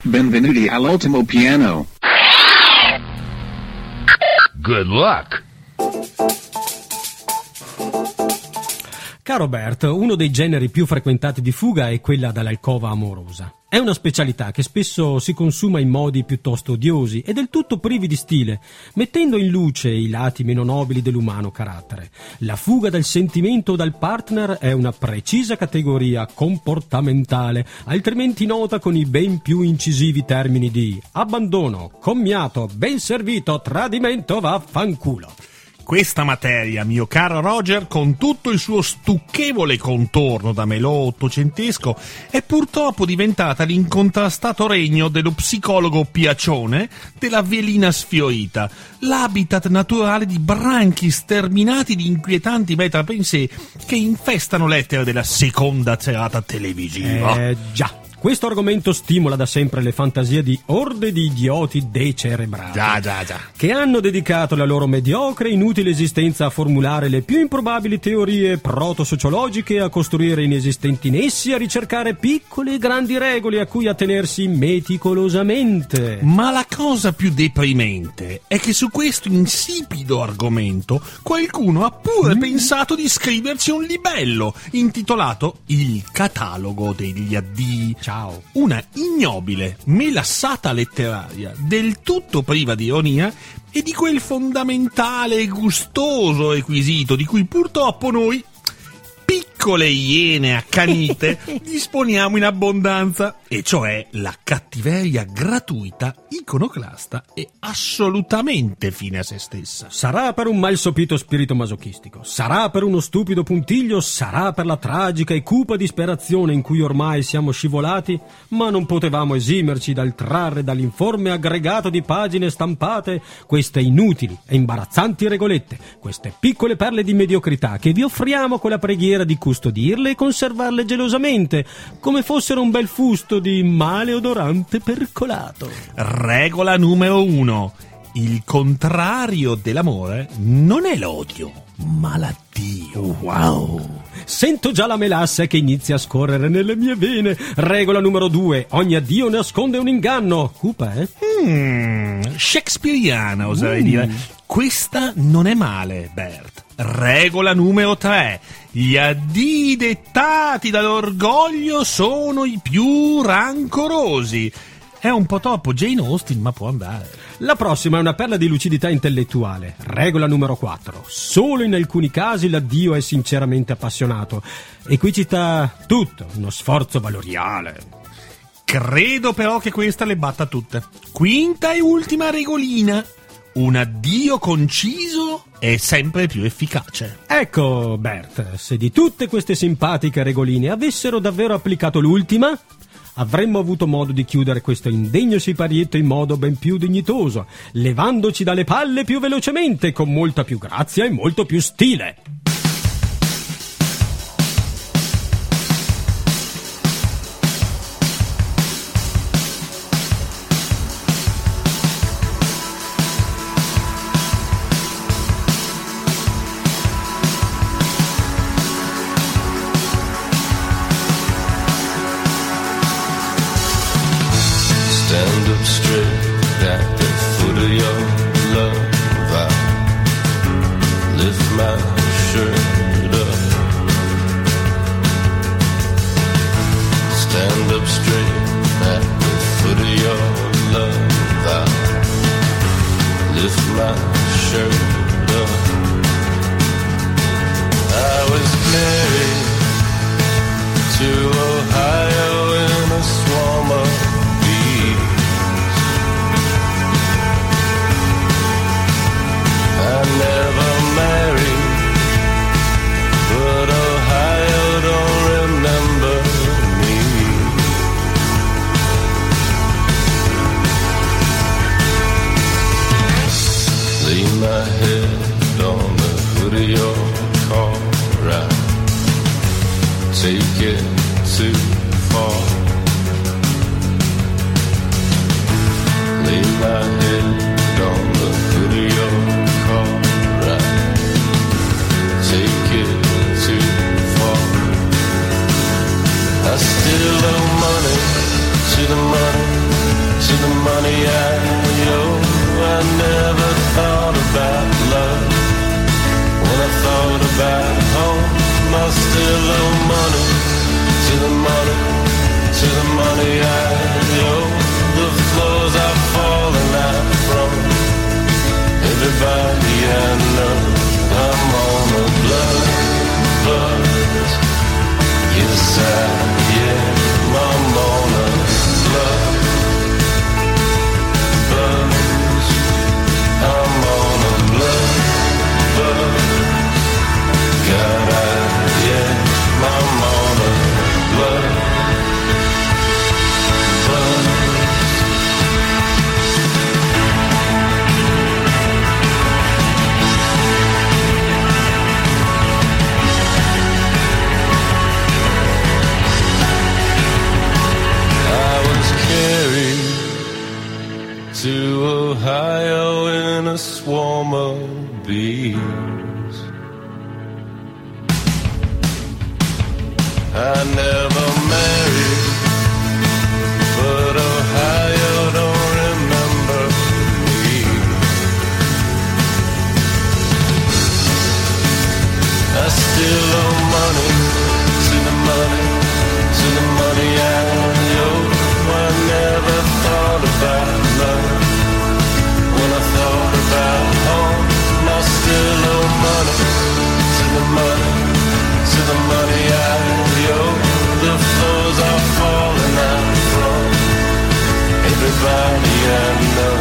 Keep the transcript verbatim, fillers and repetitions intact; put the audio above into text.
Benvenuti all'ultimo piano. Good luck. Caro Bert, uno dei generi più frequentati di fuga è quella dall'alcova amorosa. È una specialità che spesso si consuma in modi piuttosto odiosi e del tutto privi di stile, mettendo in luce i lati meno nobili dell'umano carattere. La fuga dal sentimento o dal partner è una precisa categoria comportamentale, altrimenti nota con i ben più incisivi termini di abbandono, commiato, ben servito, tradimento, vaffanculo. Questa materia, mio caro Roger, con tutto il suo stucchevole contorno da melò ottocentesco, è purtroppo diventata l'incontrastato regno dello psicologo piacione della velina sfiorita, l'habitat naturale di branchi sterminati di inquietanti metapensé che infestano l'etere della seconda serata televisiva. Eh già. Questo argomento stimola da sempre le fantasie di orde di idioti decerebrati. Già, già, già. Che hanno dedicato la loro mediocre e inutile esistenza a formulare le più improbabili teorie proto-sociologiche, a costruire inesistenti in essi, a ricercare piccole e grandi regole a cui attenersi meticolosamente. Ma la cosa più deprimente è che su questo insipido argomento qualcuno ha pure mm. pensato di scriverci un libello intitolato Il catalogo degli addii. Ciao. Una ignobile melassata letteraria del tutto priva di ironia e di quel fondamentale e gustoso requisito di cui purtroppo noi, piccole iene accanite, disponiamo in abbondanza, e cioè la cattiveria gratuita, iconoclasta e assolutamente fine a se stessa. Sarà per un mal sopito spirito masochistico, sarà per uno stupido puntiglio, sarà per la tragica e cupa disperazione in cui ormai siamo scivolati, ma non potevamo esimerci dal trarre dall'informe aggregato di pagine stampate queste inutili e imbarazzanti regolette, queste piccole perle di mediocrità che vi offriamo con la preghiera di custodirle e conservarle gelosamente, come fossero un bel fusto di maleodorante percolato. Regola numero uno: il contrario dell'amore non è l'odio, ma l'addio. Wow! Sento già la melassa che inizia a scorrere nelle mie vene. Regola numero due: ogni addio nasconde un inganno. Cupa, eh? Mm, shakespeariana, oserei mm. dire. Questa non è male, Bert. Regola numero tre: gli addii dettati dall'orgoglio sono i più rancorosi. È un po' troppo Jane Austen, ma può andare. La prossima è una perla di lucidità intellettuale. Regola numero quattro: solo in alcuni casi l'addio è sinceramente appassionato. E qui ci sta tutto, uno sforzo valoriale. Credo però che questa le batta tutte. Quinta e ultima regolina: un addio conciso è sempre più efficace. Ecco, Bert, se di tutte queste simpatiche regoline avessero davvero applicato l'ultima, avremmo avuto modo di chiudere questo indegno siparietto in modo ben più dignitoso, levandoci dalle palle più velocemente, con molta più grazia e molto più stile. Stand up straight at the foot of your love. I lift my shirt up. Stand up straight at the foot of your love. I lift my shirt up. I was married to Ohio in a swarm of I never married to the money, to the money I owe. The floors I've fallen out from. Everybody I know, I'm on a blood buzz. Yes I am, I'm on a blood buzz. I'm on a blood buzz. God I am, I'm on a blood buzz. To Ohio in a swarm of bees. I never married, but Ohio don't remember me. I still owe money to the money, to the money I owe. I never thought about love when I thought about home. I still owe money to the money, to the money I owe. The floors are falling out from everybody I know.